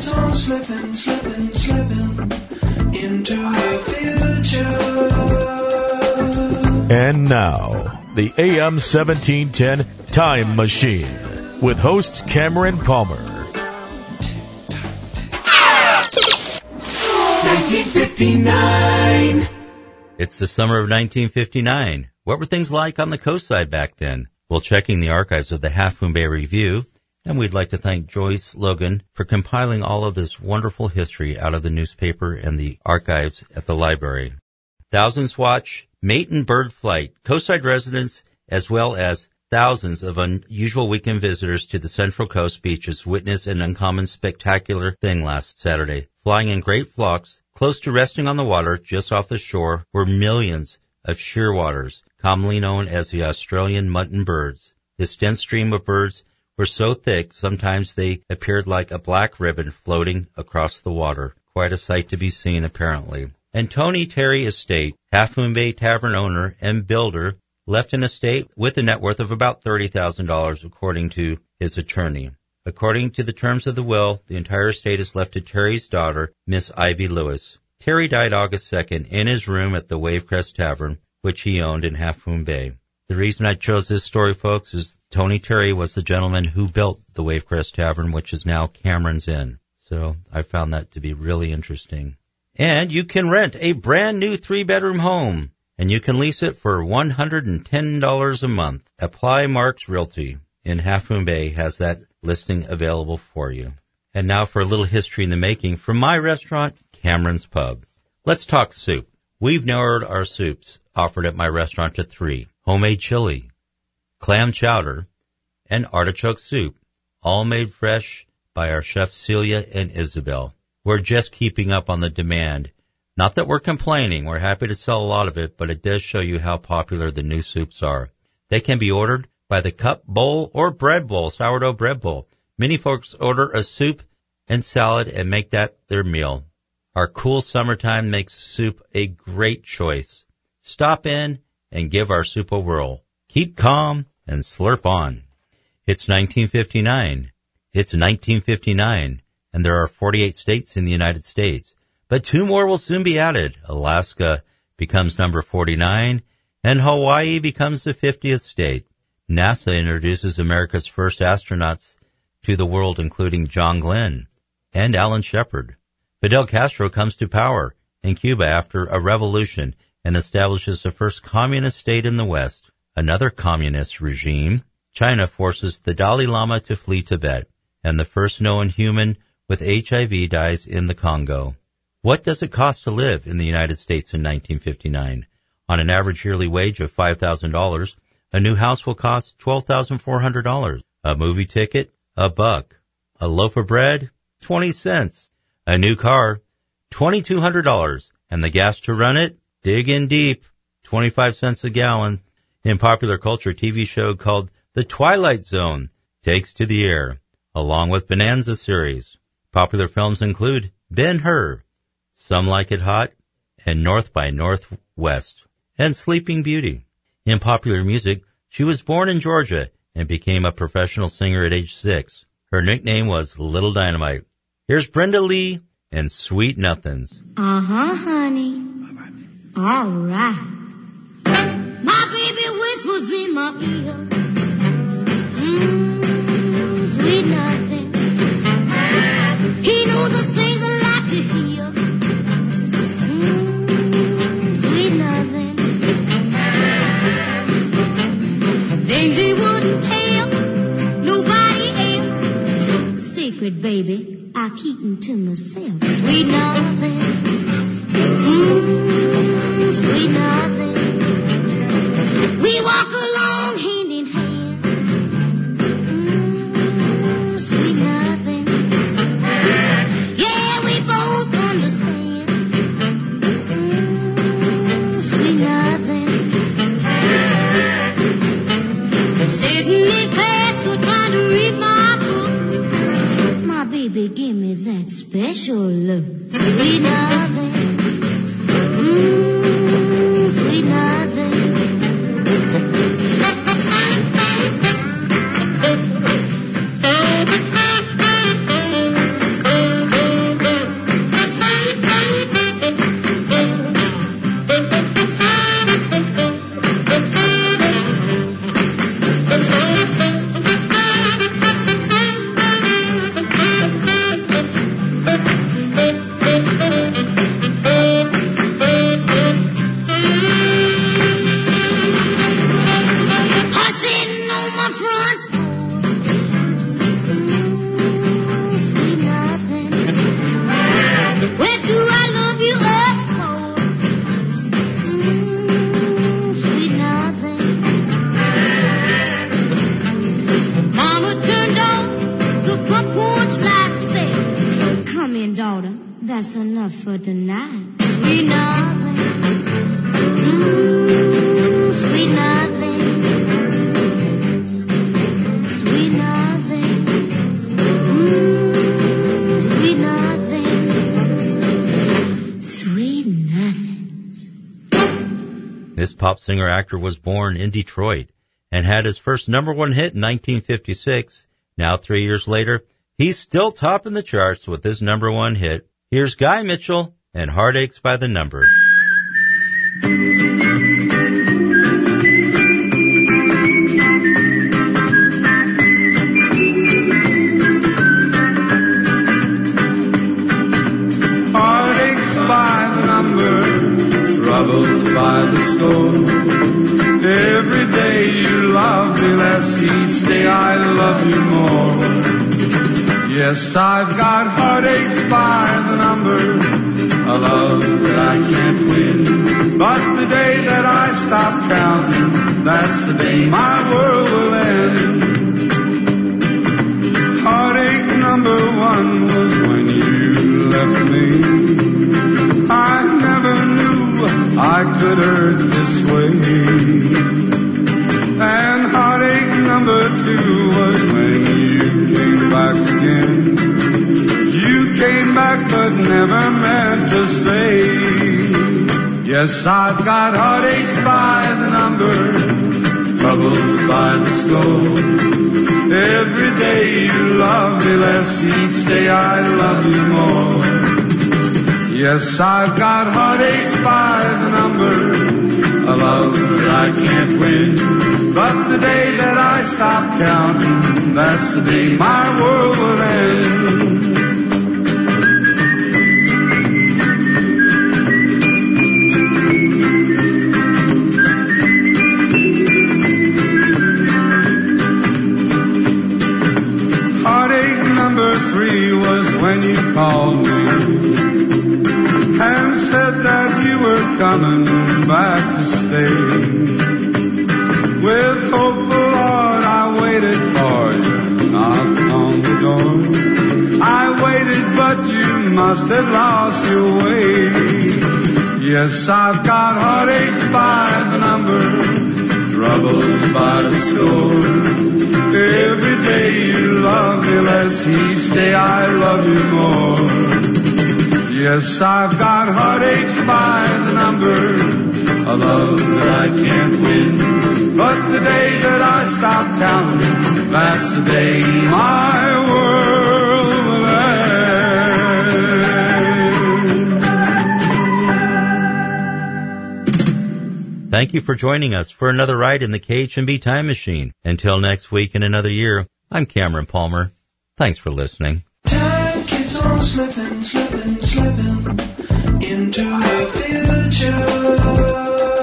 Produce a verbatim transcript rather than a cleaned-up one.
So slipping, slipping, slipping into the future. And now, the A M seventeen ten Time Machine with host Cameron Palmer. nineteen fifty-nine. It's the summer of nineteen fifty-nine. What were things like on the coast side back then? Well, checking the archives of the Half Moon Bay Review, and we'd like to thank Joyce Logan for compiling all of this wonderful history out of the newspaper and the archives at the library. Thousands watch mate and bird flight. Coastside residents, as well as thousands of unusual weekend visitors to the Central Coast beaches, witnessed an uncommon spectacular thing last Saturday. Flying in great flocks, close to resting on the water just off the shore, were millions of shearwaters, commonly known as the Australian mutton birds. This dense stream of birds were so thick, sometimes they appeared like a black ribbon floating across the water. Quite a sight to be seen, apparently. And Tony Terry Estate, Half Moon Bay Tavern owner and builder, left an estate with a net worth of about thirty thousand dollars, according to his attorney. According to the terms of the will, the entire estate is left to Terry's daughter, Miss Ivy Lewis. Terry died August second in his room at the Wavecrest Tavern, which he owned in Half Moon Bay. The reason I chose this story, folks, is Tony Terry was the gentleman who built the Wavecrest Tavern, which is now Cameron's Inn. So I found that to be really interesting. And you can rent a brand new three-bedroom home, and you can lease it for one hundred ten dollars a month. Apply Marks Realty in Half Moon Bay has that listing available for you. And now for a little history in the making from my restaurant, Cameron's Pub. Let's talk soup. We've narrowed our soups offered at my restaurant to three: homemade chili, clam chowder, and artichoke soup, all made fresh by our chefs Celia and Isabel. We're just keeping up on the demand. Not that we're complaining. We're happy to sell a lot of it, but it does show you how popular the new soups are. They can be ordered by the cup bowl or bread bowl, sourdough bread bowl. Many folks order a soup and salad and make that their meal. Our cool summertime makes soup a great choice. Stop in and give our soup a whirl. Keep calm and slurp on. It's nineteen fifty-nine. It's nineteen fifty-nine, and there are forty-eight states in the United States. But two more will soon be added. Alaska becomes number forty-nine, and Hawaii becomes the fiftieth state. NASA introduces America's first astronauts to the world, including John Glenn and Alan Shepard. Fidel Castro comes to power in Cuba after a revolution and establishes the first communist state in the West. Another communist regime, China, forces the Dalai Lama to flee Tibet, and the first known human with H I V dies in the Congo. What does it cost to live in the United States in nineteen fifty-nine? On an average yearly wage of five thousand dollars, a new house will cost twelve thousand four hundred dollars. A movie ticket? A buck. A loaf of bread? twenty cents. A new car? twenty-two hundred dollars. And the gas to run it? Dig in deep. twenty-five cents a gallon. In popular culture, a T V show called The Twilight Zone takes to the air, along with Bonanza series. Popular films include Ben-Hur, Some Like It Hot, and North by Northwest, and Sleeping Beauty. In popular music, she was born in Georgia and became a professional singer at age six. Her nickname was Little Dynamite. Here's Brenda Lee and Sweet Nothings. Uh-huh, honey. All right. My baby whispers in my ear. Mmm, sweet nothing. He knows the things I like to hear. Mmm, sweet nothing. Things he wouldn't tell nobody else. Secret, baby, I keep them to myself. Sweet nothing. Mmm, sweet nothing. We walk along hand in hand. Mmm, sweet nothing. Yeah, we both understand. Mmm, sweet nothing. Sitting in class or trying to read my book. My baby, give me that special look. Sweet nothing. Mmm, sweet nothing. come in, daughter. That's enough for tonight. Sweet nothing. Mmm, sweet nothing. Sweet nothing. Mmm, sweet nothing. Sweet nothings. This pop singer-actor was born in Detroit and had his first number one hit in nineteen fifty-six. Now, three years later, he's still topping the charts with his number one hit. Here's Guy Mitchell and Heartaches by the Number. Heartaches by the number, troubles by the score. Every day you love me less, each day I love you more. Yes, I've got heartaches by the number, a love that I can't win. But the day that I stop counting, that's the day my world will end. Heartache number one was when you left me. I never knew I could hurt this way. And heartache number two was when you came back again. You came back but never meant to stay. Yes, I've got heartaches by the number, troubles by the score. Every day you love me less, each day I love you more. Yes, I've got heartaches by the number, a love that I can't win. But the day that I stop counting, that's the day my world will end. Heartache number three was when you called me and said that you were coming back to stay. With hopeful heart I waited for you, knocked on the door. I waited but you must have lost your way. Yes, I've got heartaches by the number, troubles by the score. Every day you love me less, each day I love you more. Yes, I've got heartaches by the number, a love that I can't win. But the day that I stop counting, that's the day my world will end. Thank you for joining us for another ride in the K H M B Time Machine. Until next week and another year, I'm Cameron Palmer. Thanks for listening. Time keeps on slipping, slipping, slipping into the future.